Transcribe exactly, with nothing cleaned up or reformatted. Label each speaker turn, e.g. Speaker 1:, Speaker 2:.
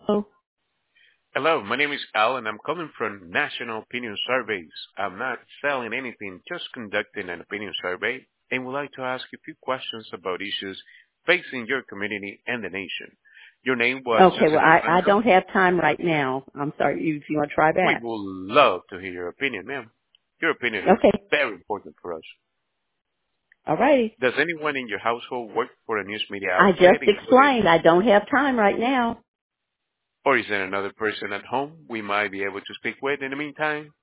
Speaker 1: Oh,
Speaker 2: Hello, my name is Al and I'm calling from National Opinion Surveys. I'm not selling anything, just conducting an opinion survey and would like to ask you a few questions about issues facing your community and the nation. Your name was
Speaker 1: okay.
Speaker 2: just a
Speaker 1: Well,
Speaker 2: few
Speaker 1: I,
Speaker 2: moments
Speaker 1: I
Speaker 2: ago.
Speaker 1: don't have time right now. I'm sorry. You, if you want to try
Speaker 2: We
Speaker 1: back.
Speaker 2: would love to hear your opinion, ma'am. Your opinion is
Speaker 1: Okay.
Speaker 2: very important for us.
Speaker 1: All righty.
Speaker 2: Does anyone in your household work for a news media
Speaker 1: I
Speaker 2: outlet,
Speaker 1: just
Speaker 2: including,
Speaker 1: explained I don't have time right now.
Speaker 2: or is there another person at home we might be able to speak with in the meantime?